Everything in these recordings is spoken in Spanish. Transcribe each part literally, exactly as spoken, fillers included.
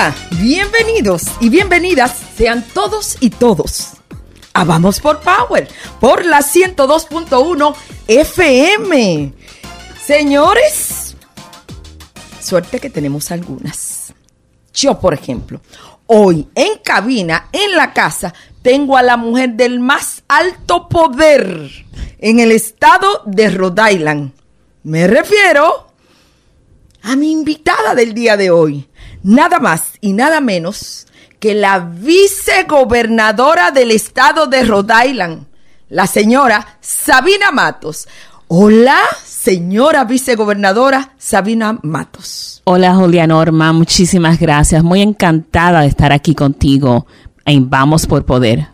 Hola, bienvenidos y bienvenidas sean todos y todos a Vamos por Power, por la ciento dos punto uno F M. Señores, suerte que tenemos algunas. Yo, por ejemplo, hoy en cabina, en la casa, tengo a la mujer del más alto poder en el estado de Rhode Island. Me refiero a mi invitada del día de hoy. Nada más y nada menos que la vicegobernadora del estado de Rhode Island, la señora Sabina Matos. Hola, señora vicegobernadora Sabina Matos. Hola, Julia Norma, muchísimas gracias. Muy encantada de estar aquí contigo en Vamos por Poder.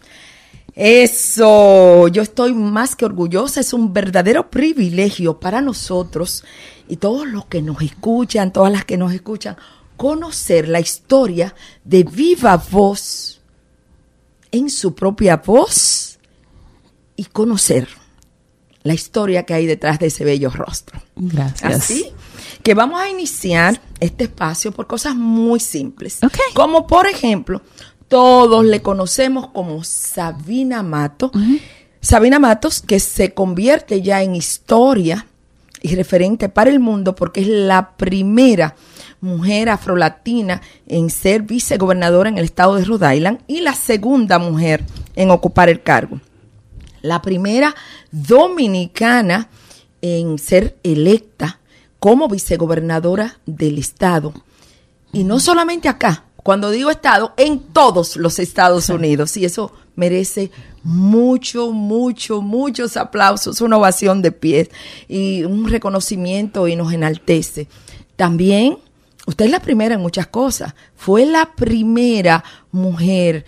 Eso, yo estoy más que orgullosa, es un verdadero privilegio para nosotros y todos los que nos escuchan, todas las que nos escuchan, conocer la historia de viva voz, en su propia voz, y conocer la historia que hay detrás de ese bello rostro. Gracias. Así que vamos a iniciar este espacio por cosas muy simples. Okay. Como por ejemplo, todos le conocemos como Sabina Matos. Uh-huh. Sabina Matos, que se convierte ya en historia y referente para el mundo porque es la primera mujer afrolatina en ser vicegobernadora en el estado de Rhode Island y la segunda mujer en ocupar el cargo. La primera dominicana en ser electa como vicegobernadora del estado. Y no solamente acá, cuando digo estado, en todos los Estados Unidos. Y eso merece mucho, mucho, muchos aplausos, una ovación de pie y un reconocimiento y nos enaltece. También, usted es la primera en muchas cosas. Fue la primera mujer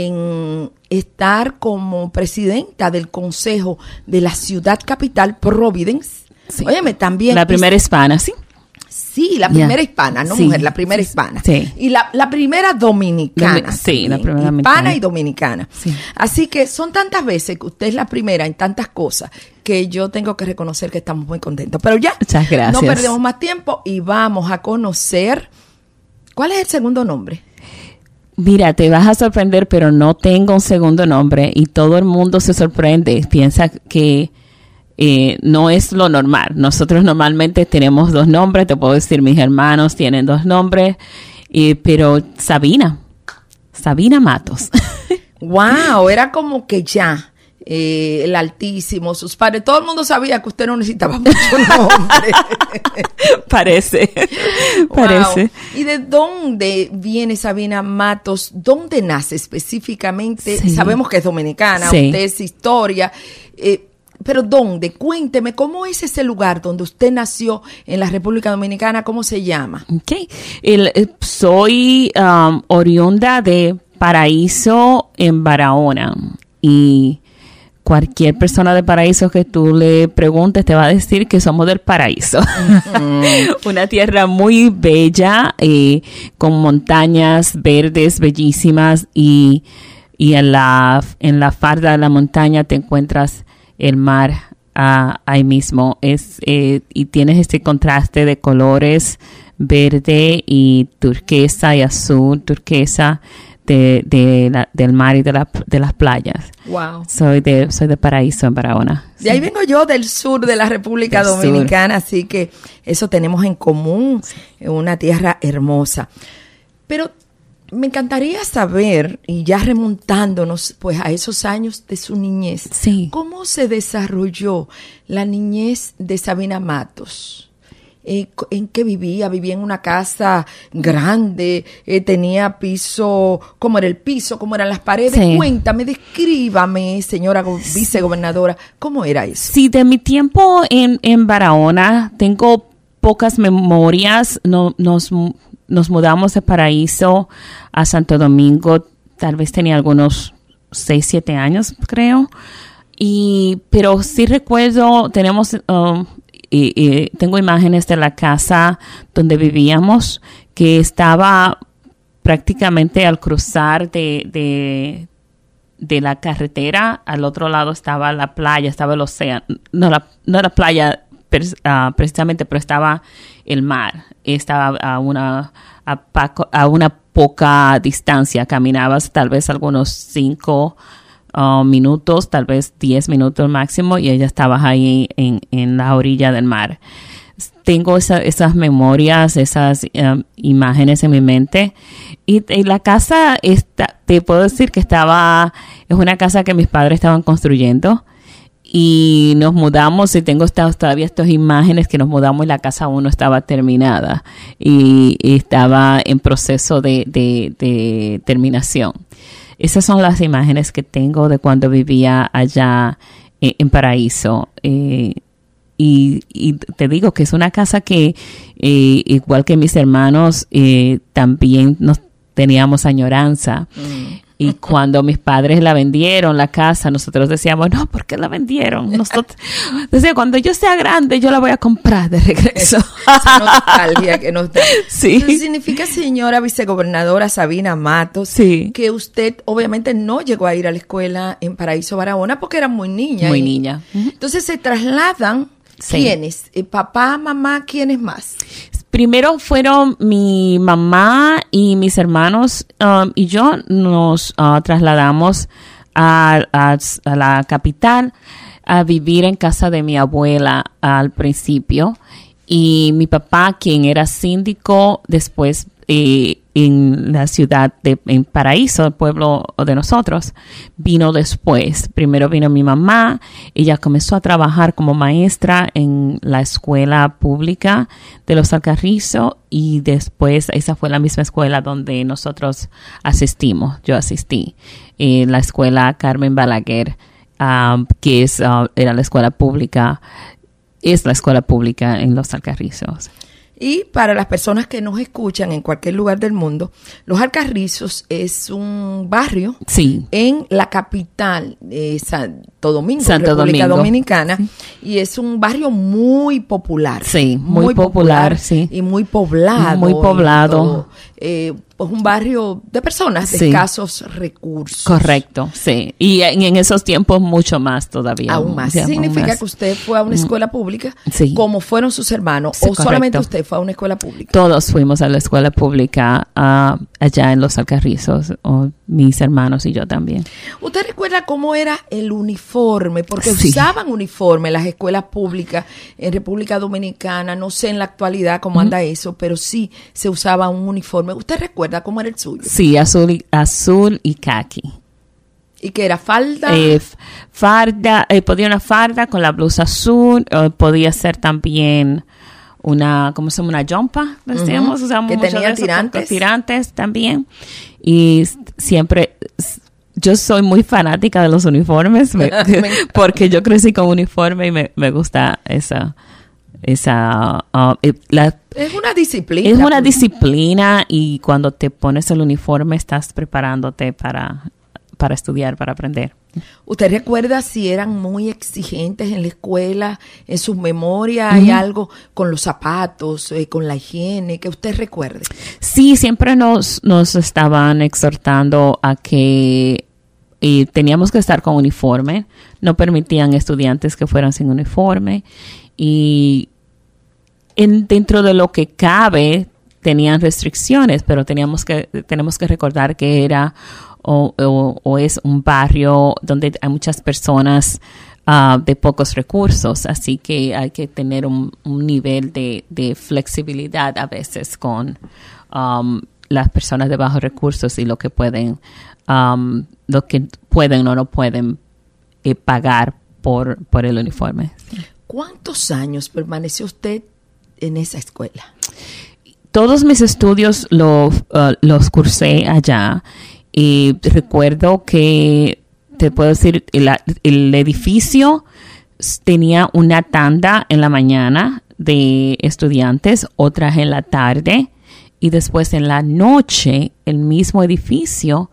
en estar como presidenta del Consejo de la Ciudad Capital, Providence. Sí. Óyeme, también. La primera hispana, ¿sí? Sí, la primera yeah. hispana, no sí. mujer, la primera sí. hispana. Sí. Y la, la primera dominicana. Domin- sí, la primera hispana dominicana. y dominicana. Sí. Así que son tantas veces que usted es la primera en tantas cosas que yo tengo que reconocer que estamos muy contentos. Pero ya, muchas gracias. No perdemos más tiempo y vamos a conocer. ¿Cuál es el segundo nombre? Mira, te vas a sorprender, pero no tengo un segundo nombre y todo el mundo se sorprende. Piensa que eh, no es lo normal. Nosotros normalmente tenemos dos nombres. Te puedo decir, mis hermanos tienen dos nombres, eh, pero Sabina, Sabina Matos. Wow, era como que ya. Eh, el Altísimo, sus padres, todo el mundo sabía que usted no necesitaba mucho nombre. Parece, wow. parece. ¿Y de dónde viene Sabina Matos? ¿Dónde nace específicamente? Sí. Sabemos que es dominicana, sí. usted es historia, eh, pero ¿dónde? Cuénteme, ¿cómo es ese lugar donde usted nació en la República Dominicana? ¿Cómo se llama? Okay. El, eh, soy um, oriunda de Paraíso en Barahona y cualquier persona de Paraíso que tú le preguntes te va a decir que somos del Paraíso. Uh-huh. Una tierra muy bella, eh, con montañas verdes bellísimas y, y en la en la falda de la montaña te encuentras el mar uh, ahí mismo. Es eh, y tienes este contraste de colores verde y turquesa y azul, turquesa. De, de la, del mar y de, la, de las playas. Wow. Soy de soy de Paraíso en Barahona. De sí. ahí vengo yo, del sur de la República del Dominicana, sur. Así que eso tenemos en común, una tierra hermosa. Pero me encantaría saber, y ya remontándonos pues a esos años de su niñez, sí. ¿cómo se desarrolló la niñez de Sabina Matos? Eh, ¿En qué vivía? ¿Vivía en una casa grande? Eh, ¿Tenía piso? ¿Cómo era el piso? ¿Cómo eran las paredes? Sí. Cuéntame, descríbame, señora vicegobernadora, ¿cómo era eso? Sí, de mi tiempo en, en Barahona tengo pocas memorias. No, nos, nos mudamos de Paraíso a Santo Domingo, tal vez tenía algunos seis, siete años, creo. Y, pero sí recuerdo, tenemos... Um, Y, y tengo imágenes de la casa donde vivíamos que estaba prácticamente al cruzar de, de, de la carretera. Al otro lado estaba la playa, estaba el océano. No la, no la playa uh, precisamente, pero estaba el mar. Estaba a una, a, Paco, a una poca distancia. Caminabas tal vez algunos cinco uh, minutos, tal vez diez minutos máximo, y ella estaba ahí en, en la orilla del mar. Tengo esa, esas memorias, esas um, imágenes en mi mente. Y, y la casa, está, te puedo decir que estaba, es una casa que mis padres estaban construyendo. Y nos mudamos, y tengo estados, todavía estas imágenes que nos mudamos y la casa aún no estaba terminada. Y, y estaba en proceso de, de, de terminación. Esas son las imágenes que tengo de cuando vivía allá en, en Paraíso. Eh, Y, y te digo que es una casa que, eh, igual que mis hermanos, eh, también nos teníamos añoranza. Mm. Y cuando mis padres la vendieron, la casa, nosotros decíamos, no, ¿por qué la vendieron? Nosotros, decía, cuando yo sea grande, yo la voy a comprar de regreso. Esa nostalgia que nos da. Sí. Eso significa, señora vicegobernadora Sabina Matos, sí, que usted obviamente no llegó a ir a la escuela en Paraíso Barahona porque era muy niña. Muy y, niña. Entonces se trasladan. Sí. ¿Quiénes? Eh, ¿Papá, mamá? ¿Quiénes más? Primero fueron mi mamá y mis hermanos um, y yo nos uh, trasladamos a, a, a la capital a vivir en casa de mi abuela al principio. Y mi papá, quien era síndico, después eh, en la ciudad de en Paraíso, el pueblo de nosotros, vino después. Primero vino mi mamá, ella comenzó a trabajar como maestra en la escuela pública de Los Alcarrizos, y después esa fue la misma escuela donde nosotros asistimos, yo asistí, en la escuela Carmen Balaguer, um, que es uh, era la escuela pública, es la escuela pública en Los Alcarrizos. Y para las personas que nos escuchan en cualquier lugar del mundo, Los Alcarrizos es un barrio sí. en la capital de Santo Domingo, Santo República Domingo. Dominicana, sí. Y es un barrio muy popular. Sí, muy, muy popular, popular, sí. Y muy poblado. Muy poblado. Eh, pues un barrio de personas de sí. escasos recursos. Correcto, sí. Y en, en esos tiempos mucho más todavía. Aún más. Sí, ¿Significa aún más. que usted fue a una escuela pública sí. como fueron sus hermanos? Sí, ¿O correcto. solamente usted fue a una escuela pública? Todos fuimos a la escuela pública uh, allá en Los Alcarrizos, o mis hermanos y yo también. ¿Usted recuerda cómo era el uniforme? Porque sí. usaban uniforme las escuelas públicas en República Dominicana. No sé en la actualidad cómo uh-huh. anda eso, pero sí se usaba un uniforme. ¿Usted recuerda cómo era el suyo? Sí, azul y, azul y caqui. ¿Y qué era? ¿Falda? Eh, farda, eh, podía una farda con la blusa azul, o podía ser también una, ¿cómo se llama? Una jumpa, decíamos. Uh-huh. Usamos que mucho tenía de eso, tirantes. Tirantes también. Y siempre, yo soy muy fanática de los uniformes, me, porque yo crecí con uniforme y me, me gusta esa... esa uh, la, es una disciplina es una disciplina y cuando te pones el uniforme estás preparándote para, para estudiar, para aprender. ¿Usted recuerda si eran muy exigentes en la escuela, en sus memorias? Uh-huh. ¿Hay algo con los zapatos, eh, con la higiene que usted recuerde? Sí, siempre nos, nos estaban exhortando a que y teníamos que estar con uniforme, no permitían estudiantes que fueran sin uniforme. Y en, dentro de lo que cabe tenían restricciones, pero teníamos que tenemos que recordar que era o, o, o es un barrio donde hay muchas personas uh, de pocos recursos, así que hay que tener un, un nivel de, de flexibilidad a veces con um, las personas de bajos recursos y lo que pueden um, lo que pueden o no pueden eh, pagar por, por el uniforme. ¿Cuántos años permaneció usted en esa escuela? Todos mis estudios los, uh, los cursé allá y recuerdo que, te puedo decir, el, el edificio tenía una tanda en la mañana de estudiantes, otras en la tarde y después en la noche el mismo edificio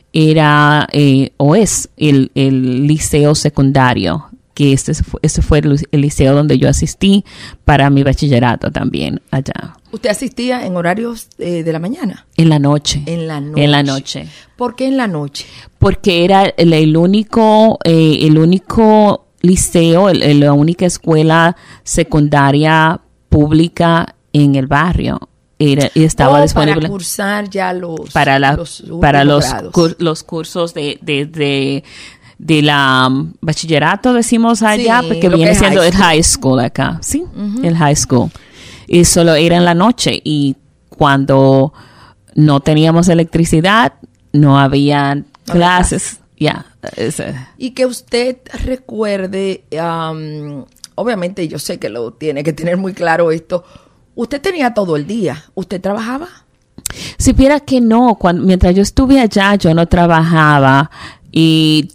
era eh, o es el, el liceo secundario, que este fue, este fue el, el liceo donde yo asistí para mi bachillerato también allá. ¿Usted asistía en horarios eh, de la mañana? En la noche. En la noche. En la noche. ¿Por qué en la noche? Porque era el, el único, eh, el único liceo, el, el, la única escuela secundaria pública en el barrio. era, y estaba oh, disponible para cursar ya los para la, los para los, cur, grados. los cursos de, de, de, de la um, bachillerato, decimos allá, Sí, porque lo viene que es siendo high el high school acá, ¿sí? Uh-huh. El high school. Y solo era en la noche, y cuando no teníamos electricidad, no había clases. Ya. Yeah, y que usted recuerde, um, obviamente yo sé que lo tiene que tener muy claro esto, usted tenía todo el día, ¿usted trabajaba? Si viera que no, cuando, mientras yo estuve allá, yo no trabajaba, y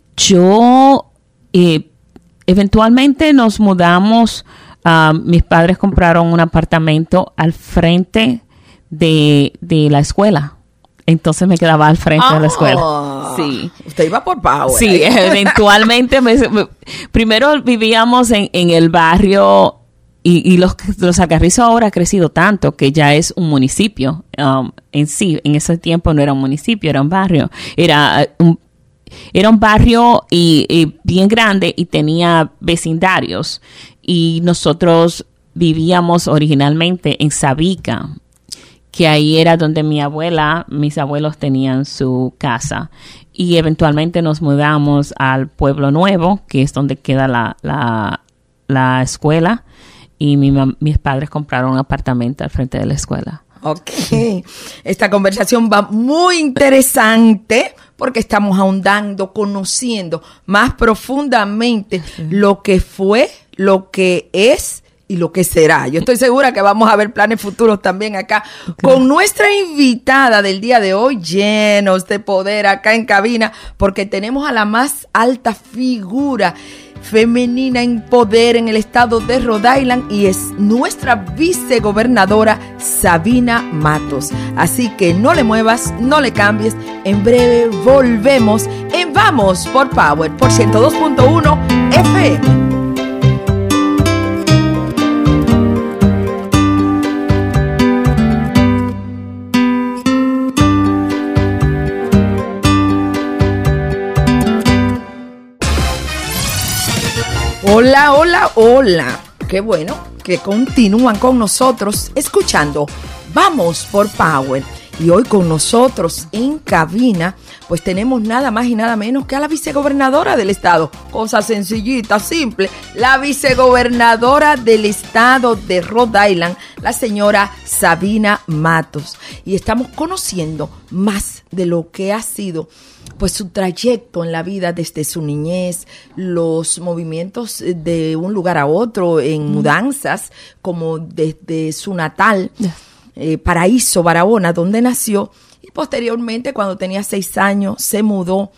yo eh, eventualmente nos mudamos, uh, mis padres compraron un apartamento al frente de, de la escuela. Entonces me quedaba al frente oh, de la escuela. Sí. Usted iba por Power. Sí, eventualmente. Me, me, primero vivíamos en, en el barrio y, y los, los Alcarrizos ahora ha crecido tanto que ya es un municipio um, en sí. En ese tiempo no era un municipio, era un barrio. Era un, era un barrio y, y bien grande y tenía vecindarios. Y nosotros vivíamos originalmente en Sabica, que ahí era donde mi abuela, mis abuelos tenían su casa. Y eventualmente nos mudamos al Pueblo Nuevo, que es donde queda la, la, la escuela. Y mi, mis padres compraron un apartamento al frente de la escuela. Ok. Esta conversación va muy interesante porque estamos ahondando, conociendo más profundamente sí. lo que fue, lo que es y lo que será. Yo estoy segura que vamos a ver planes futuros también acá okay. con nuestra invitada del día de hoy, llenos de poder acá en cabina, porque tenemos a la más alta figura femenina en poder en el estado de Rhode Island y es nuestra vicegobernadora Sabina Matos. Así que no le muevas, no le cambies. En breve volvemos en Vamos por Power por ciento dos punto uno F M. Hola, hola, hola. Qué bueno que continúan con nosotros escuchando Vamos por Power. Y hoy con nosotros en cabina, pues tenemos nada más y nada menos que a la vicegobernadora del estado. Cosa sencillita, simple. La vicegobernadora del estado de Rhode Island, la señora Sabina Matos. Y estamos conociendo más de lo que ha sido pues su trayecto en la vida desde su niñez, los movimientos de un lugar a otro en mm. mudanzas, como desde su natal, yeah. eh, Paraíso, Barahona, donde nació, y posteriormente cuando tenía seis años se mudó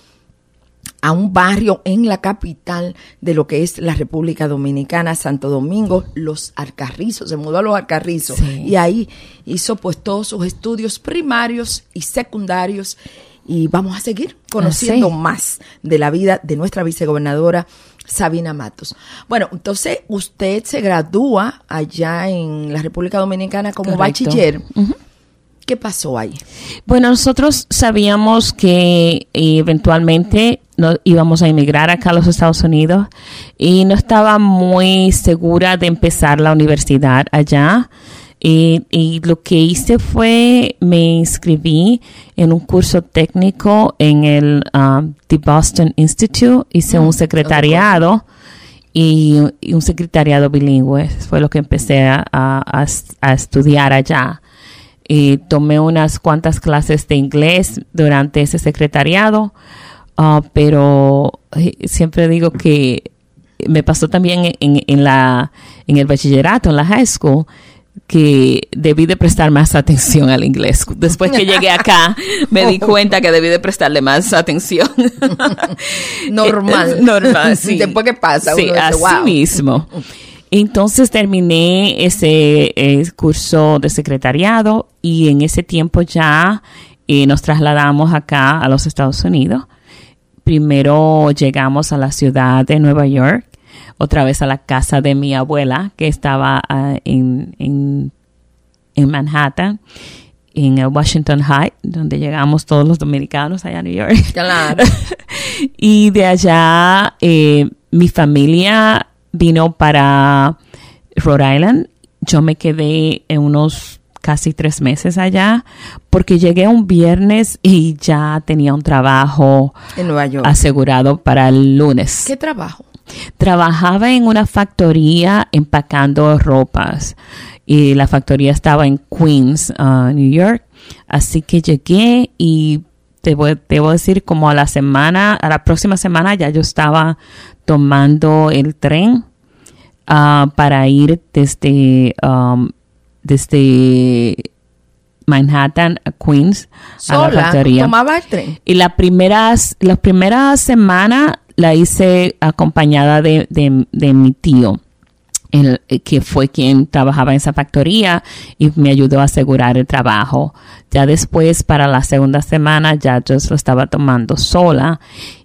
a un barrio en la capital de lo que es la República Dominicana, Santo Domingo, Los Alcarrizos, se mudó a Los Alcarrizos, sí. y ahí hizo pues todos sus estudios primarios y secundarios. Y vamos a seguir conociendo ah, sí. más de la vida de nuestra vicegobernadora Sabina Matos. Bueno, entonces usted se gradúa allá en la República Dominicana como Correcto. bachiller. Uh-huh. ¿Qué pasó ahí? Bueno, nosotros sabíamos que eventualmente no, íbamos a emigrar acá a los Estados Unidos y no estaba muy segura de empezar la universidad allá. Y, y lo que hice fue, me inscribí en un curso técnico en el um, The Boston Institute, hice mm, un secretariado y, y un secretariado bilingüe, fue lo que empecé a, a, a estudiar allá. Y tomé unas cuantas clases de inglés durante ese secretariado, uh, pero siempre digo que me pasó también en, en, la, en el bachillerato, en la high school, que debí de prestar más atención al inglés. Después que llegué acá, me di cuenta que debí de prestarle más atención. Normal. Normal, sí. Después que pasa. Sí, uno dice, así wow. mismo. Entonces terminé ese eh, curso de secretariado y en ese tiempo ya eh, nos trasladamos acá a los Estados Unidos. Primero llegamos a la ciudad de Nueva York, otra vez a la casa de mi abuela, que estaba uh, en, en, en Manhattan, en el Washington Heights, donde llegamos todos los dominicanos allá a New York. Claro. Y de allá eh, mi familia vino para Rhode Island. Yo me quedé en unos casi tres meses allá, porque llegué un viernes y ya tenía un trabajo en Nueva York asegurado para el lunes. ¿Qué trabajo? Trabajaba en una factoría empacando ropas y la factoría estaba en Queens, uh, New York. Así que llegué y debo, debo decir como a la semana, a la próxima semana ya yo estaba tomando el tren uh, para ir desde, um, desde Manhattan a Queens. ¿Sola? A la factoría. ¿Tomaba el tren? Y las primeras, las primeras semanas la hice acompañada de, de, de mi tío, el, que fue quien trabajaba en esa factoría y me ayudó a asegurar el trabajo. Ya después, para la segunda semana, ya yo lo estaba tomando sola.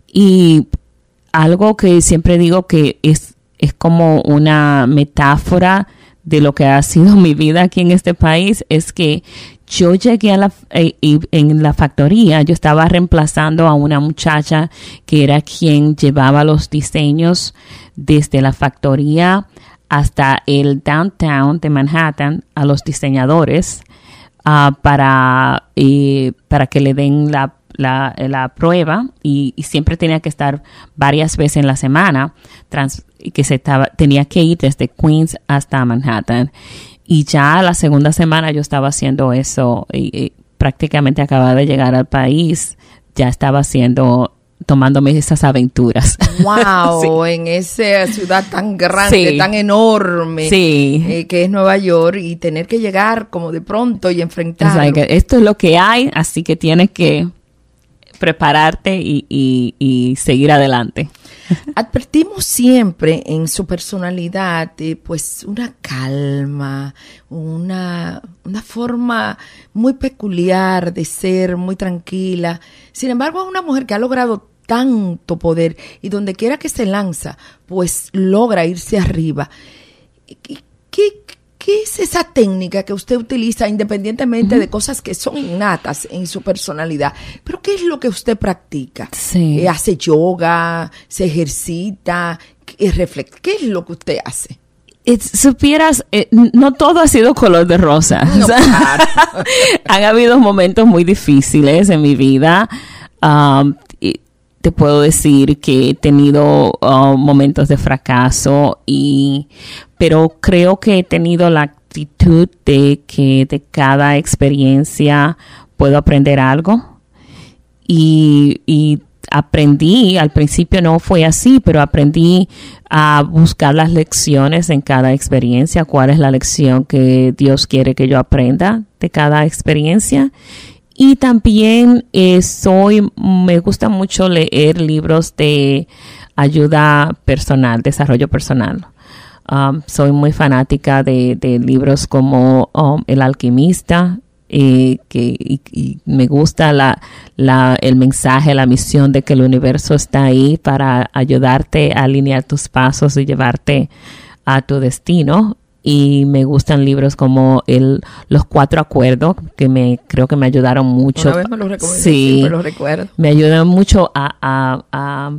Y algo que siempre digo que es, es como una metáfora de lo que ha sido mi vida aquí en este país, es que yo llegué a la, eh, en la factoría, yo estaba reemplazando a una muchacha que era quien llevaba los diseños desde la factoría hasta el downtown de Manhattan a los diseñadores uh, para, eh, para que le den la, la, la prueba y, y siempre tenía que estar varias veces en la semana, trans, que se estaba, tenía que ir desde Queens hasta Manhattan. Y ya la segunda semana yo estaba haciendo eso y, y prácticamente acababa de llegar al país, ya estaba haciendo, tomándome esas aventuras. ¡Wow! Sí. En esa ciudad tan grande, sí. tan enorme, sí. eh, que es Nueva York, y tener que llegar como de pronto y enfrentarlo. O sea, que esto es lo que hay, así que tienes que prepararte y, y, y seguir adelante. Advertimos siempre en su personalidad eh, pues una calma, una, una forma muy peculiar de ser, muy tranquila. Sin embargo, es una mujer que ha logrado tanto poder y donde quiera que se lanza, pues logra irse arriba. ¿Qué, qué, qué es esa técnica que usted utiliza independientemente uh-huh. de cosas que son innatas en su personalidad? Pero ¿qué es lo que usted practica? Sí. Eh, ¿Hace yoga? ¿Se ejercita? ¿Qué, reflex- ¿Qué es lo que usted hace? It, supieras, eh, no todo ha sido color de rosa. No, claro. Han habido momentos muy difíciles en mi vida. Um, y te puedo decir que he tenido uh, momentos de fracaso, y pero creo que he tenido la actitud de que de cada experiencia puedo aprender algo. Y, y aprendí, al principio no fue así, pero aprendí a buscar las lecciones en cada experiencia, cuál es la lección que Dios quiere que yo aprenda de cada experiencia. Y también eh, soy, me gusta mucho leer libros de ayuda personal, desarrollo personal. Um, soy muy fanática de, de libros como um, El Alquimista, eh, que y, y me gusta la, la, el mensaje, la misión de que el universo está ahí para ayudarte a alinear tus pasos y llevarte a tu destino. Y me gustan libros como el Los Cuatro Acuerdos, que me creo que me ayudaron mucho. Una vez me los recomendé, sí, siempre los recuerdo. Me ayudan mucho a, a, a,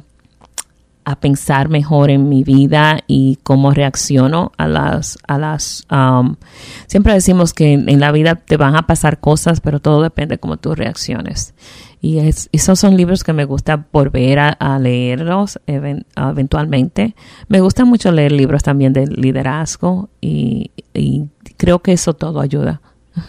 a pensar mejor en mi vida y cómo reacciono a las... a las um, siempre decimos que en la vida te van a pasar cosas, pero todo depende de cómo tú reacciones. Y es, esos son libros que me gusta volver a, a leerlos even, eventualmente. Me gusta mucho leer libros también de liderazgo y, y creo que eso todo ayuda.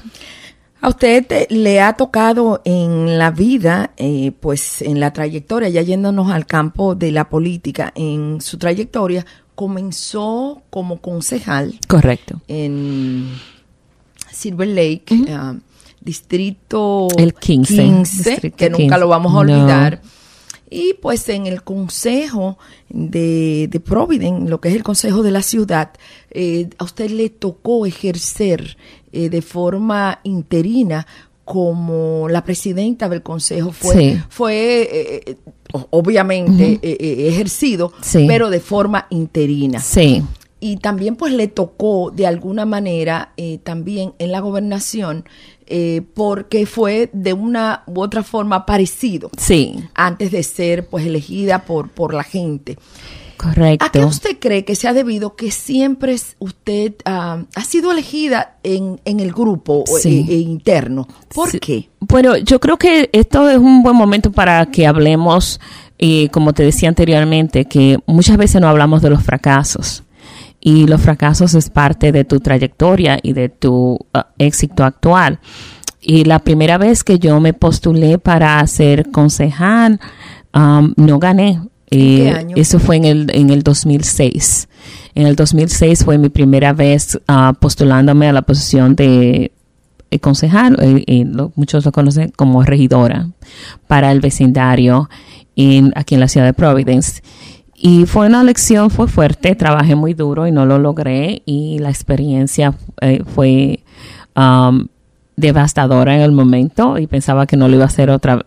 A usted te, le ha tocado en la vida, eh, pues en la trayectoria, ya yéndonos al campo de la política, en su trayectoria comenzó como concejal. Correcto. En Silver Lake, uh-huh. uh, distrito el quince, quince distrito que nunca quince. Lo vamos a olvidar. No. Y pues en el consejo de, de Providence, lo que es el consejo de la ciudad, eh, a usted le tocó ejercer eh, de forma interina como la presidenta del consejo. Fue, sí. fue eh, obviamente uh-huh. eh, eh, ejercido, sí. pero de forma interina. Sí. Y también pues le tocó de alguna manera eh, también en la gobernación, eh, porque fue de una u otra forma parecido. Sí. Antes de ser pues elegida por, por la gente. Correcto. ¿A qué usted cree que se ha debido que siempre usted uh, ha sido elegida en, en el grupo sí. e, e interno? ¿Por sí. qué? Bueno, yo creo que esto es un buen momento para que hablemos, eh, como te decía anteriormente, que muchas veces no hablamos de los fracasos. Y los fracasos es parte de tu trayectoria y de tu uh, éxito actual. Y la primera vez que yo me postulé para ser concejal, um, no gané. ¿En qué año? Eso fue en el, en el dos mil seis. En el dos mil seis fue mi primera vez uh, postulándome a la posición de eh, concejal, eh, eh, lo, muchos lo conocen como regidora, para el vecindario en, aquí en la ciudad de Providence. Y fue una elección, fue fuerte, trabajé muy duro y no lo logré, y la experiencia eh, fue um, devastadora en el momento, y pensaba que no lo iba a hacer otra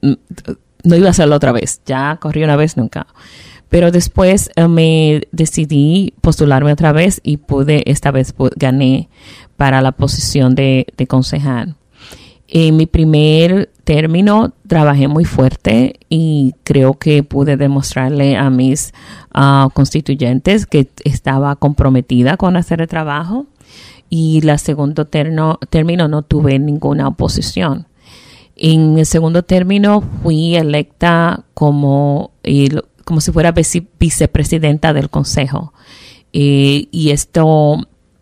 no iba a hacerlo otra vez. Ya corrí una vez, nunca. Pero después eh, me decidí postularme otra vez y pude, esta vez pu- gané para la posición de, de concejal. En mi primer término trabajé muy fuerte y creo que pude demostrarle a mis uh, constituyentes que estaba comprometida con hacer el trabajo. Y la segundo terno, término no tuve ninguna oposición. En el segundo término fui electa como, eh, como si fuera vice, vicepresidenta del consejo. Eh, y esto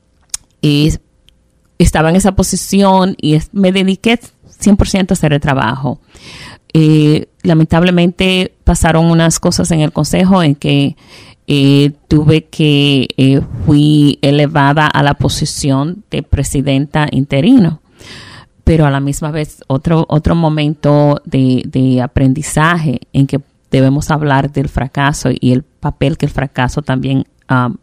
eh, estaba en esa posición y es, me dediqué cien por ciento a hacer el trabajo. Eh, lamentablemente pasaron unas cosas en el consejo en que eh, tuve que, eh, fui elevada a la posición de presidenta interino. Pero a la misma vez otro otro momento de, de aprendizaje en que debemos hablar del fracaso y el papel que el fracaso también um,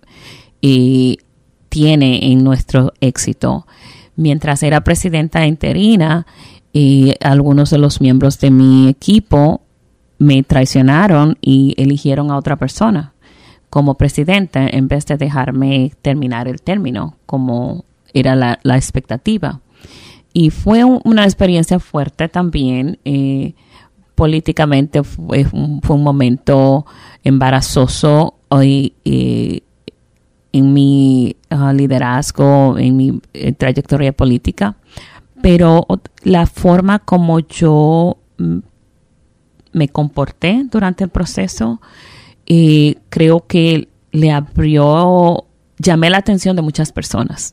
y tiene en nuestro éxito. Mientras era presidenta interina, y algunos de los miembros de mi equipo me traicionaron y eligieron a otra persona como presidenta en vez de dejarme terminar el término como era la, la expectativa. Y fue un, una experiencia fuerte también. Eh, políticamente fue un, fue un momento embarazoso hoy, eh, en mi uh, liderazgo, en mi eh, trayectoria política. Pero la forma como yo mm, me comporté durante el proceso, eh, creo que le abrió, llamé la atención de muchas personas.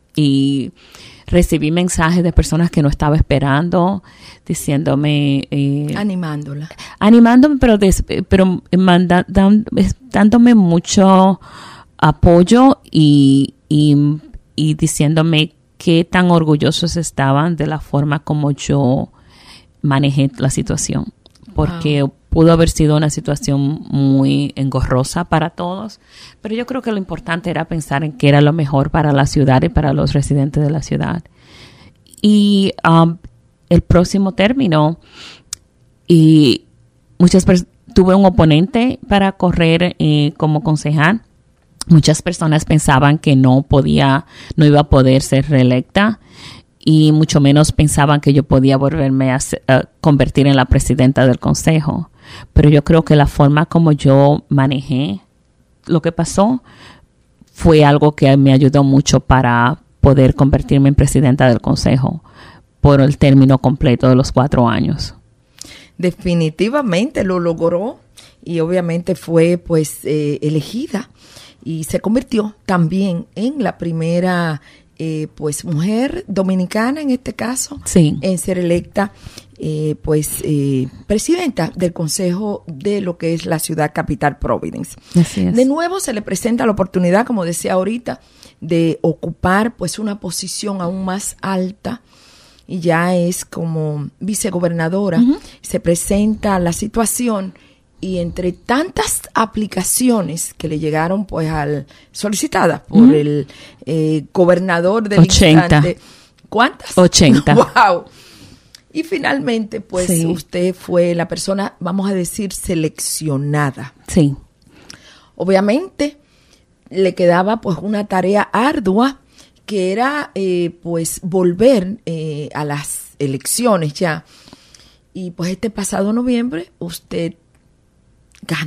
Y recibí mensajes de personas que no estaba esperando, diciéndome... Eh, animándola. Animándome, pero, des, pero manda, dan, dándome mucho apoyo y, y, y diciéndome qué tan orgullosos estaban de la forma como yo manejé la situación. Porque wow. pudo haber sido una situación muy engorrosa para todos, pero yo creo que lo importante era pensar en qué era lo mejor para la ciudad y para los residentes de la ciudad. Y um, el próximo término, y muchas pers- tuve un oponente para correr eh, como concejal. Muchas personas pensaban que no podía, no iba a poder ser reelecta. Y mucho menos pensaban que yo podía volverme a, a convertir en la presidenta del consejo. Pero yo creo que la forma como yo manejé lo que pasó fue algo que me ayudó mucho para poder convertirme en presidenta del consejo por el término completo de los cuatro años. Definitivamente lo logró y obviamente fue pues eh, elegida y se convirtió también en la primera Eh, pues mujer dominicana en este caso, sí. en ser electa eh, pues eh, presidenta del consejo de lo que es la ciudad capital Providence. Así es. De nuevo se le presenta la oportunidad, como decía ahorita, de ocupar pues una posición aún más alta y ya es como vicegobernadora. Uh-huh. Se presenta la situación y entre tantas aplicaciones que le llegaron pues al solicitadas por uh-huh. el eh, gobernador del ochenta. Instante. ¿Cuántas? ochenta. Wow. Y finalmente pues sí. usted fue la persona, vamos a decir, seleccionada. Sí. Obviamente le quedaba pues una tarea ardua que era eh, pues volver eh, a las elecciones ya. Y pues este pasado noviembre usted gana.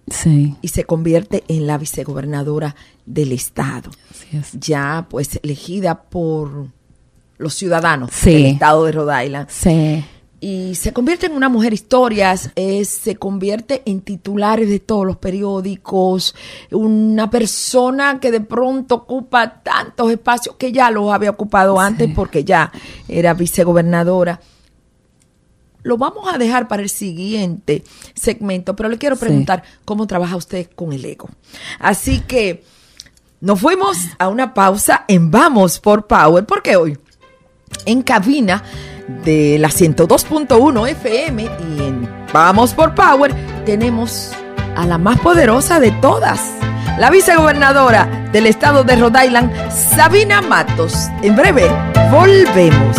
Sí. Y se convierte en la vicegobernadora del estado. Así es. Ya pues elegida por los ciudadanos Sí. del estado de Rhode Island. Sí. Y se convierte en una mujer historias, eh, se convierte en titulares de todos los periódicos, una persona que de pronto ocupa tantos espacios que ya los había ocupado Sí. antes porque ya era vicegobernadora. Lo vamos a dejar para el siguiente segmento, pero le quiero preguntar sí. cómo trabaja usted con el ego. Así que nos fuimos a una pausa en Vamos por Power, porque hoy en cabina de la ciento dos punto uno F M y en Vamos por Power tenemos a la más poderosa de todas, la vicegobernadora del estado de Rhode Island, Sabina Matos. En breve volvemos.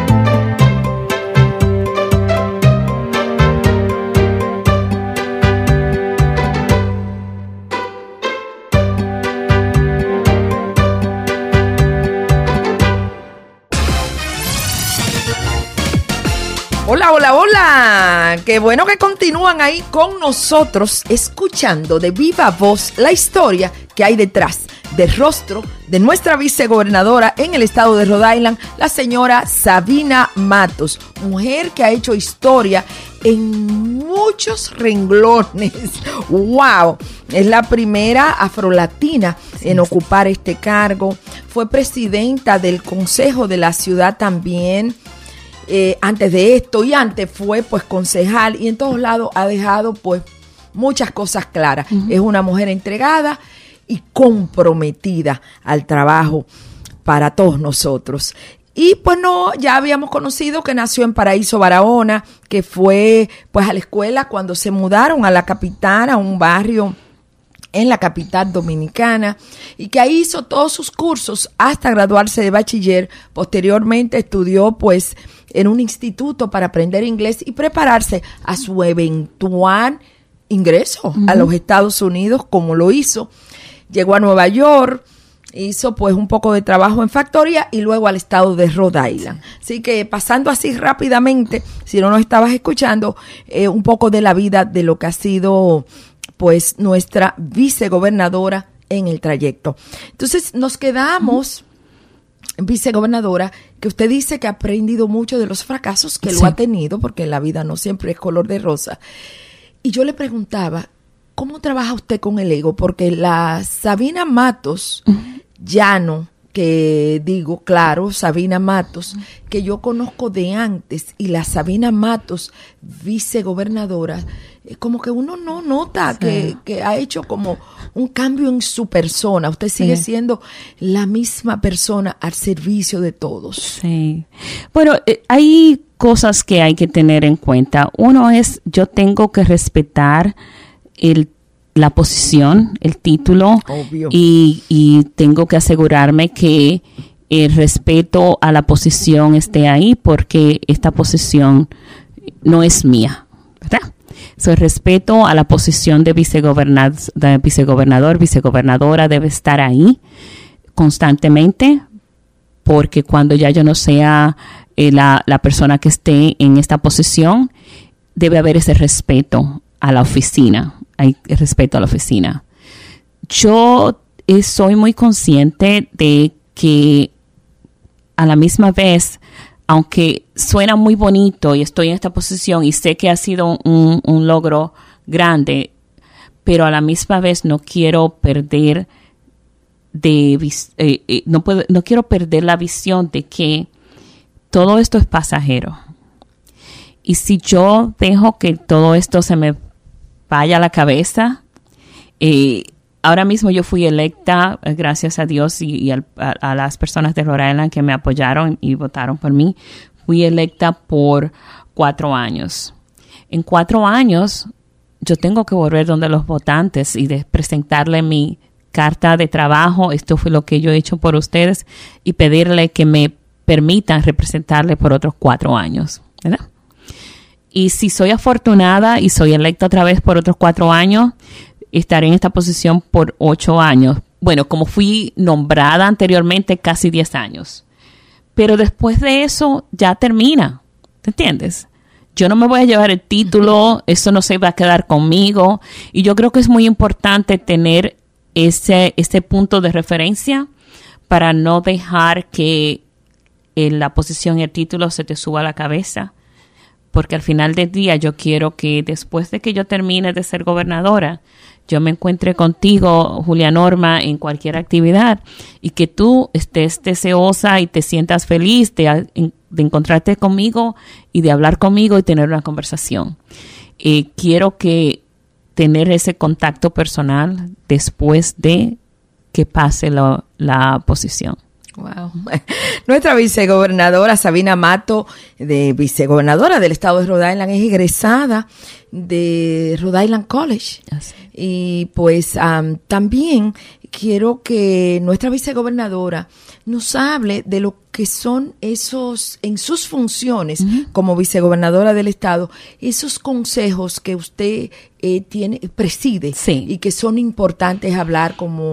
Hola, hola, hola. Qué bueno que continúan ahí con nosotros escuchando de viva voz la historia que hay detrás del rostro de nuestra vicegobernadora en el estado de Rhode Island, la señora Sabina Matos, mujer que ha hecho historia en muchos renglones. ¡Wow! Es la primera afrolatina en ocupar este cargo. Fue presidenta del Consejo de la Ciudad también. Eh, antes de esto y antes fue pues concejal y en todos lados ha dejado pues muchas cosas claras. Uh-huh. Es una mujer entregada y comprometida al trabajo para todos nosotros. Y pues no, ya habíamos conocido que nació en Paraíso, Barahona, que fue pues a la escuela cuando se mudaron a la capital, a un barrio en la capital dominicana, y que ahí hizo todos sus cursos hasta graduarse de bachiller. Posteriormente estudió pues en un instituto para aprender inglés y prepararse a su eventual ingreso uh-huh. a los Estados Unidos, como lo hizo. Llegó a Nueva York, hizo pues un poco de trabajo en factoría y luego al estado de Rhode Island. Así que pasando así rápidamente, si no nos estabas escuchando, eh, un poco de la vida de lo que ha sido pues nuestra vicegobernadora en el trayecto. Entonces nos quedamos, uh-huh. vicegobernadora, que usted dice que ha aprendido mucho de los fracasos que sí. lo ha tenido, porque la vida no siempre es color de rosa. Y yo le preguntaba, ¿cómo trabaja usted con el ego? Porque la Sabina Matos uh-huh. Llano, que digo, claro, Sabina Matos, uh-huh. que yo conozco de antes, y la Sabina Matos, vicegobernadora, como que uno no nota sí. que, que ha hecho como un cambio en su persona. Usted sigue sí. siendo la misma persona al servicio de todos. Sí. Bueno, eh, hay cosas que hay que tener en cuenta. Uno es, yo tengo que respetar el la posición, el título, y, y tengo que asegurarme que el respeto a la posición esté ahí, porque esta posición no es mía, ¿verdad? So, el respeto a la posición de, vicegobernador, de vicegobernador, vicegobernadora debe estar ahí constantemente, porque cuando ya yo no sea eh, la, la persona que esté en esta posición, debe haber ese respeto a la oficina. Hay respeto a la oficina. Yo eh, soy muy consciente de que a la misma vez, aunque suena muy bonito y estoy en esta posición y sé que ha sido un, un logro grande, pero a la misma vez no quiero perder de eh, eh, no puedo, no quiero perder la visión de que todo esto es pasajero. Y si yo dejo que todo esto se me vaya a la cabeza. Eh, ahora mismo yo fui electa, eh, gracias a Dios y, y al, a, a las personas de Rhode Island que me apoyaron y votaron por mí. Fui electa por cuatro años. En cuatro años yo tengo que volver donde los votantes y de presentarle mi carta de trabajo. Esto fue lo que yo he hecho por ustedes, y pedirle que me permitan representarle por otros cuatro años, ¿verdad? Y si soy afortunada y soy electa otra vez por otros cuatro años, estaré en esta posición por ocho años. Bueno, como fui nombrada anteriormente, casi diez años. Pero después de eso ya termina, ¿te entiendes? yo no me voy a llevar el título, eso no se va a quedar conmigo. Y yo creo que es muy importante tener ese, ese punto de referencia para no dejar que en la posición y el título se te suba a la cabeza. Porque al final del día yo quiero que después de que yo termine de ser gobernadora, yo me encuentre contigo, Julia Norma, en cualquier actividad y que tú estés deseosa y te sientas feliz de, de encontrarte conmigo y de hablar conmigo y tener una conversación. Eh, quiero que tener ese contacto personal después de que pase lo, la posición. Wow. Nuestra vicegobernadora Sabina Mato, de vicegobernadora del estado de Rhode Island, es egresada de Rhode Island College. Así. Y pues um, también quiero que nuestra vicegobernadora nos hable de lo que son esos, en sus funciones uh-huh. como vicegobernadora del estado, esos consejos que usted eh, tiene, preside sí. y que son importantes hablar, como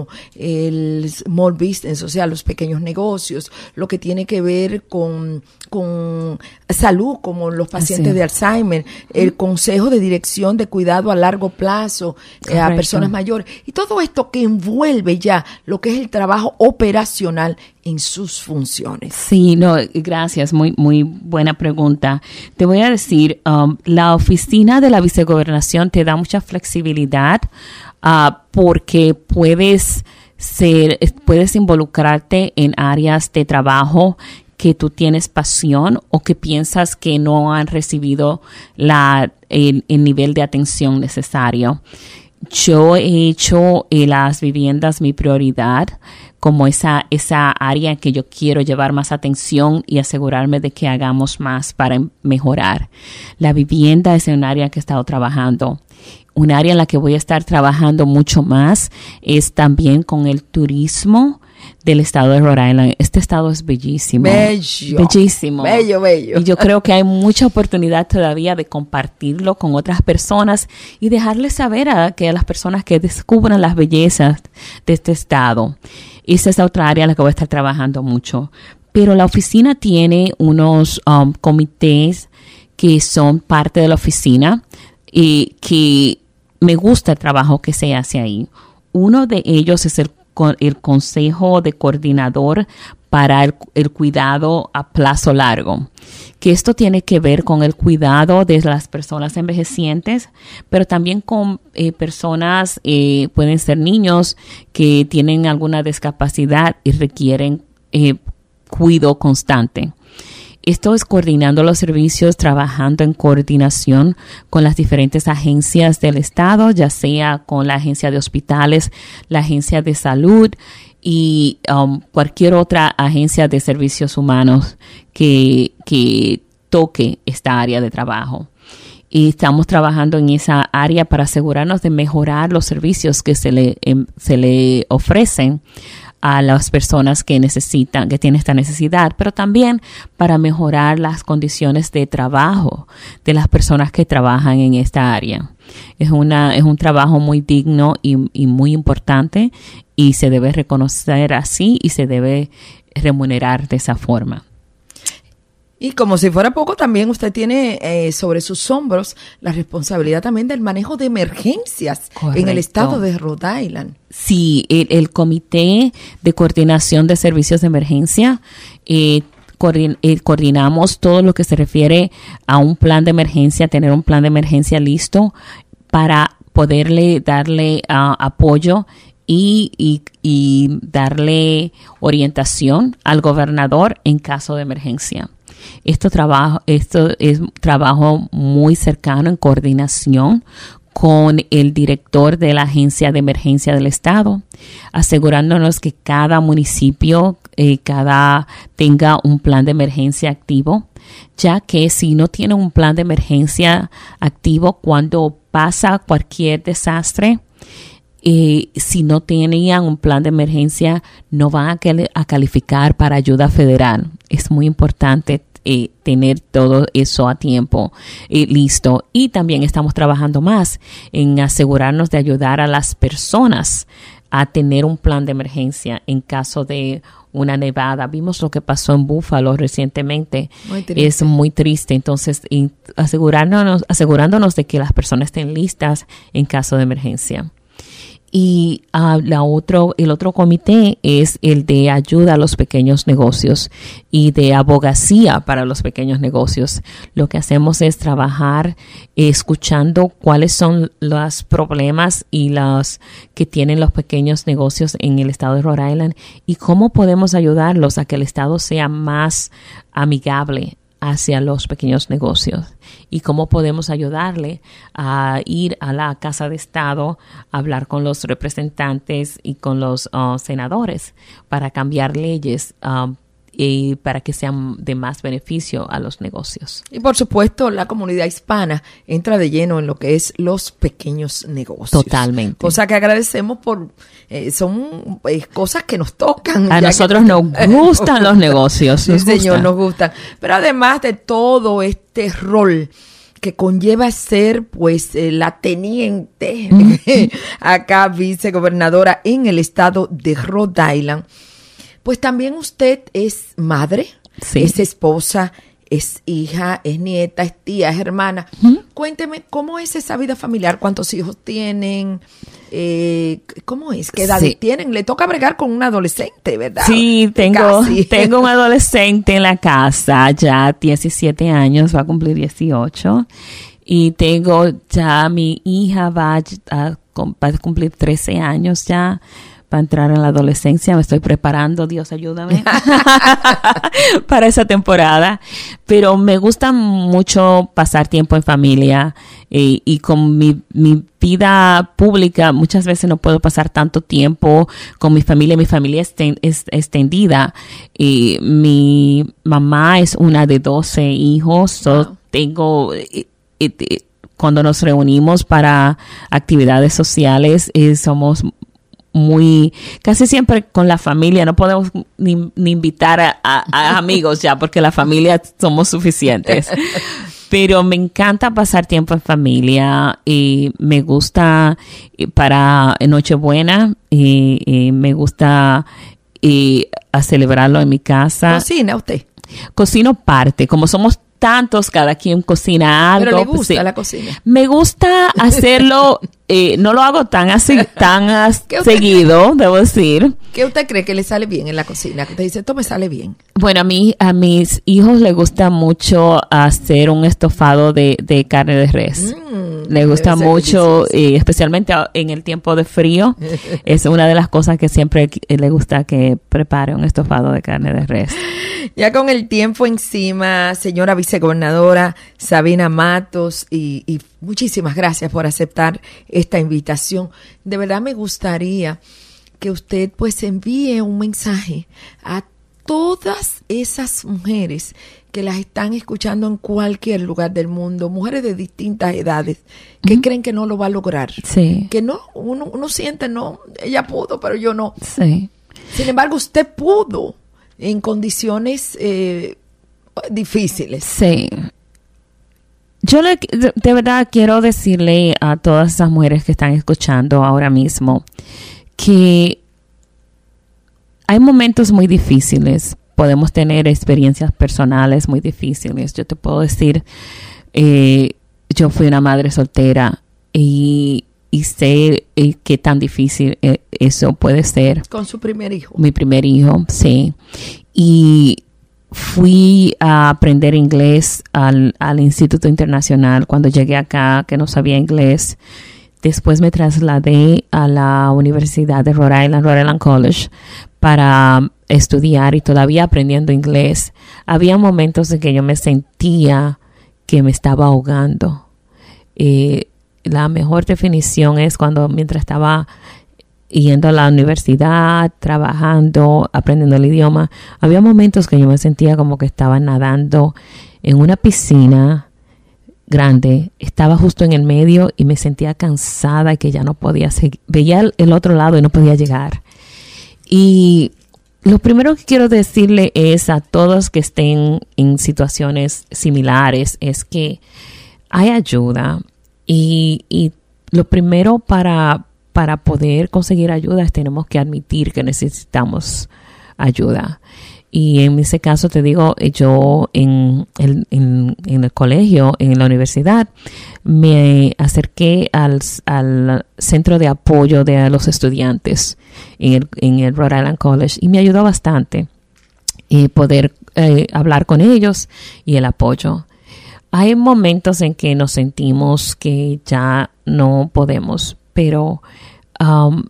el small business, o sea, los pequeños negocios, lo que tiene que ver con, con salud, como los pacientes de Alzheimer, el consejo de dirección de cuidado a largo plazo eh, a personas mayores, y todo esto que envuelve ya lo que es el trabajo operacional en sus funciones. Sí, no, gracias, muy muy buena pregunta. Te voy a decir, um, la oficina de la vicegobernación te da mucha flexibilidad uh, porque puedes ser, puedes involucrarte en áreas de trabajo que tú tienes pasión o que piensas que no han recibido la el, el nivel de atención necesario. Yo he hecho eh, las viviendas mi prioridad, como esa esa área en que yo quiero llevar más atención y asegurarme de que hagamos más para mejorar. La vivienda es un área que he estado trabajando. Un área en la que voy a estar trabajando mucho más es también con el turismo del estado de Rhode Island. Este estado es bellísimo. Bello. Bellísimo. Bello, bello. Y yo creo que hay mucha oportunidad todavía de compartirlo con otras personas y dejarles saber a, que a las personas que descubran las bellezas de este estado. Esa es otra área en la que voy a estar trabajando mucho. Pero la oficina tiene unos um, comités que son parte de la oficina y que me gusta el trabajo que se hace ahí. Uno de ellos es el el Consejo de Coordinador para el, el Cuidado a Plazo Largo, que esto tiene que ver con el cuidado de las personas envejecientes, pero también con eh, personas, eh, pueden ser niños que tienen alguna discapacidad y requieren eh, cuidado constante. Esto es coordinando los servicios, trabajando en coordinación con las diferentes agencias del estado, ya sea con la agencia de hospitales, la agencia de salud y um, cualquier otra agencia de servicios humanos que, que toque esta área de trabajo. Y estamos trabajando en esa área para asegurarnos de mejorar los servicios que se le, eh, se le ofrecen a las personas que necesitan, que tienen esta necesidad, pero también para mejorar las condiciones de trabajo de las personas que trabajan en esta área. Es una, es un trabajo muy digno y, y muy importante y se debe reconocer así y se debe remunerar de esa forma. Y como si fuera poco, también usted tiene eh, sobre sus hombros la responsabilidad también del manejo de emergencias. Correcto. En el estado de Rhode Island. Sí, el, el Comité de Coordinación de Servicios de Emergencia, eh, coordin, eh, coordinamos todo lo que se refiere a un plan de emergencia, tener un plan de emergencia listo para poderle darle uh, apoyo y, y, y darle orientación al gobernador en caso de emergencia. Esto trabajo, esto es trabajo muy cercano en coordinación con el director de la Agencia de Emergencia del Estado, asegurándonos que cada municipio eh, cada tenga un plan de emergencia activo, ya que si no tiene un plan de emergencia activo cuando pasa cualquier desastre, Eh, si no tenían un plan de emergencia, no van a, cal- a calificar para ayuda federal. Es muy importante eh, tener todo eso a tiempo eh, listo. Y también estamos trabajando más en asegurarnos de ayudar a las personas a tener un plan de emergencia en caso de una nevada. Vimos lo que pasó en Búfalo recientemente. Muy triste. Es muy triste. Entonces, asegurándonos, asegurándonos de que las personas estén listas en caso de emergencia. Y uh, la otro, el otro comité es el de ayuda a los pequeños negocios y de abogacía para los pequeños negocios. Lo que hacemos es trabajar eh, escuchando cuáles son los problemas y los que tienen los pequeños negocios en el estado de Rhode Island y cómo podemos ayudarlos a que el estado sea más amigable hacia los pequeños negocios y cómo podemos ayudarle a ir a la Casa de Estado a hablar con los representantes y con los uh, senadores para cambiar leyes um, y para que sean de más beneficio a los negocios. Y por supuesto, la comunidad hispana entra de lleno en lo que es los pequeños negocios. Totalmente. Cosa que agradecemos por, eh, son eh, cosas que nos tocan. A nosotros que, nos gustan los negocios. Sí, nos señor, gustan. nos gustan. Pero además de todo este rol que conlleva ser pues eh, la teniente mm-hmm. acá vicegobernadora en el estado de Rhode Island, pues también usted es madre, sí. es esposa, es hija, es nieta, es tía, es hermana. ¿Mm? Cuénteme, ¿cómo es esa vida familiar? ¿Cuántos hijos tienen? Eh, ¿Cómo es? ¿Qué edad sí. tienen? Le toca bregar con un adolescente, ¿verdad? Sí, tengo, tengo un adolescente en la casa, ya diecisiete años, va a cumplir dieciocho. Y tengo ya, mi hija va a, a, va a cumplir trece años ya. Para entrar en la adolescencia, me estoy preparando, Dios ayúdame, para esa temporada. Pero me gusta mucho pasar tiempo en familia y, y con mi, mi vida pública muchas veces no puedo pasar tanto tiempo con mi familia. Mi familia es, es extendida y mi mamá es una de doce hijos. So wow. Tengo... It, it, it, cuando nos reunimos para actividades sociales, eh, somos muy, casi siempre con la familia, no podemos ni, ni invitar a, a, a amigos ya, porque la familia somos suficientes. Pero me encanta pasar tiempo en familia y me gusta para Nochebuena y, y me gusta y a celebrarlo en mi casa. ¿Cocina usted? Cocino parte, como somos tantos, cada quien cocina algo. ¿Pero le gusta pues, sí. la cocina? Me gusta hacerlo, eh, no lo hago tan así, tan as, seguido, debo decir. ¿Qué usted cree que le sale bien en la cocina? Que usted dice, esto me sale bien. Bueno, a mí, a mis hijos les gusta mucho hacer un estofado de, de carne de res. Mm, les gusta mucho, y especialmente en el tiempo de frío. Es una de las cosas que siempre les gusta que prepare un estofado de carne de res. Ya con el tiempo encima, señora vicegobernadora Sabina Matos, y, y muchísimas gracias por aceptar esta invitación. De verdad me gustaría que usted pues envíe un mensaje a todas esas mujeres que las están escuchando en cualquier lugar del mundo, mujeres de distintas edades, que uh-huh. creen que no lo va a lograr. Sí. Que no, uno, uno siente, no, ella pudo, pero yo no. Sí. Sin embargo, usted pudo en condiciones eh, difíciles. Sí. Yo le, de, de verdad quiero decirle a todas esas mujeres que están escuchando ahora mismo que hay momentos muy difíciles. Podemos tener experiencias personales muy difíciles. Yo te puedo decir, eh, yo fui una madre soltera y, y sé eh, qué tan difícil eh, eso puede ser. Con su primer hijo. Mi primer hijo, sí. Y fui a aprender inglés al, al Instituto Internacional cuando llegué acá, que no sabía inglés. Después me trasladé a la Universidad de Rhode Island, Rhode Island College, para estudiar y todavía aprendiendo inglés. Había momentos en que yo me sentía que me estaba ahogando. Eh, la mejor definición es cuando mientras estaba yendo a la universidad, trabajando, aprendiendo el idioma, había momentos que yo me sentía como que estaba nadando en una piscina grande, estaba justo en el medio y me sentía cansada y que ya no podía seguir. Veía el, el otro lado y no podía llegar. Y lo primero que quiero decirle es a todos que estén en situaciones similares es que hay ayuda y, y lo primero para para poder conseguir ayuda tenemos que admitir que necesitamos ayuda. Y en ese caso te digo, yo en el, en, en el colegio, en la universidad, me acerqué al, al centro de apoyo de los estudiantes en el, en el Rhode Island College y me ayudó bastante eh, poder eh, hablar con ellos y el apoyo. Hay momentos en que nos sentimos que ya no podemos, pero um,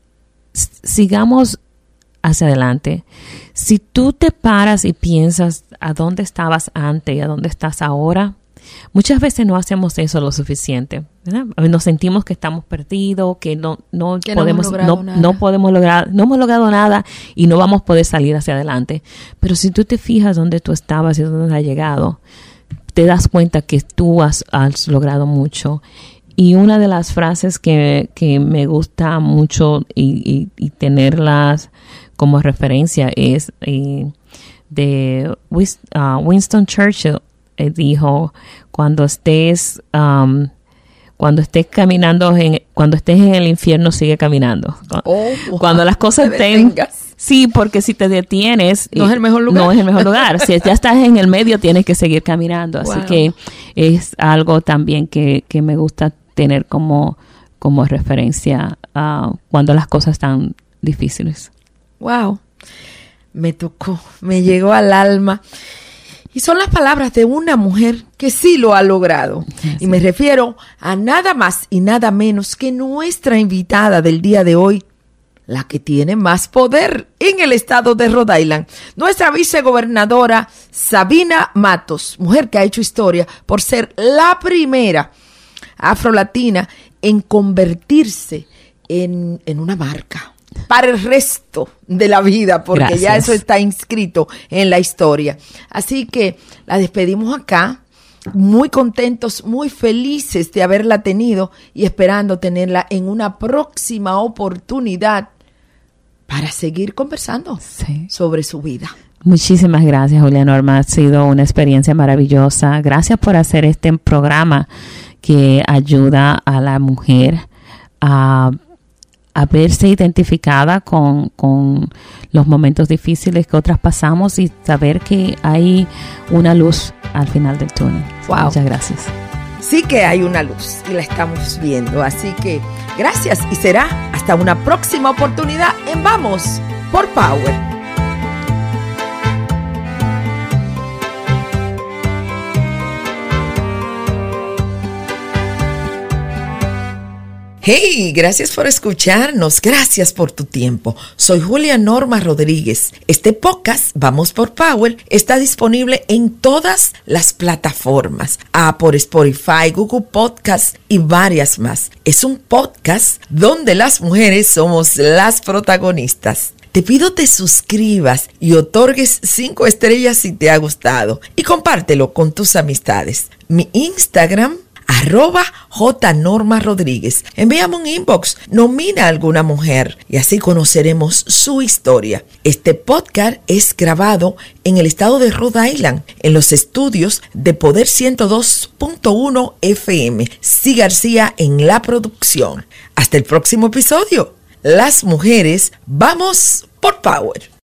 sigamos hacia adelante. Si tú te paras y piensas a dónde estabas antes y a dónde estás ahora, muchas veces no hacemos eso lo suficiente, ¿verdad? Nos sentimos que estamos perdidos, que no no que podemos no, no, no podemos lograr, no hemos logrado nada y no vamos a poder salir hacia adelante. Pero si tú te fijas dónde tú estabas y dónde has llegado, te das cuenta que tú has, has logrado mucho. Y una de las frases que, que me gusta mucho y, y, y tenerlas como referencia es eh, de uh, Winston Churchill. Eh, dijo, cuando estés um, cuando estés caminando en, cuando estés en el infierno, sigue caminando. Oh, wow. Cuando las cosas estén, sí, porque si te detienes, no es el mejor lugar. No es el mejor lugar. Si ya estás en el medio, tienes que seguir caminando. Así wow. que es algo también que, que me gusta tener como, como referencia uh, cuando las cosas están difíciles. Wow, me tocó, me llegó al alma. Y son las palabras de una mujer que sí lo ha logrado. Sí. Y me refiero a nada más y nada menos que nuestra invitada del día de hoy, la que tiene más poder en el estado de Rhode Island. Nuestra vicegobernadora Sabina Matos, mujer que ha hecho historia por ser la primera afrolatina en convertirse en, en una marca para el resto de la vida, porque Gracias. Ya eso está inscrito en la historia. Así que la despedimos acá, muy contentos, muy felices de haberla tenido y esperando tenerla en una próxima oportunidad para seguir conversando sí. sobre su vida. Muchísimas gracias, Julia Norma. Ha sido una experiencia maravillosa. Gracias por hacer este programa que ayuda a la mujer a a verse identificada con, con los momentos difíciles que otras pasamos y saber que hay una luz al final del túnel. Wow. Muchas gracias. Sí que hay una luz y la estamos viendo. Así que gracias y será hasta una próxima oportunidad en Vamos por Power. Hey, gracias por escucharnos, gracias por tu tiempo. Soy Julia Norma Rodríguez. Este podcast, Vamos por Power, está disponible en todas las plataformas, Apple, Spotify, Google Podcasts y varias más. Es un podcast donde las mujeres somos las protagonistas. Te pido te suscribas y otorgues cinco estrellas si te ha gustado y compártelo con tus amistades. Mi Instagram, arroba J Norma Rodríguez. Envíame un inbox, nomina a alguna mujer y así conoceremos su historia. Este podcast es grabado en el estado de Rhode Island, en los estudios de Poder ciento dos punto uno F M. C. García en la producción. Hasta el próximo episodio. Las mujeres, vamos por Power.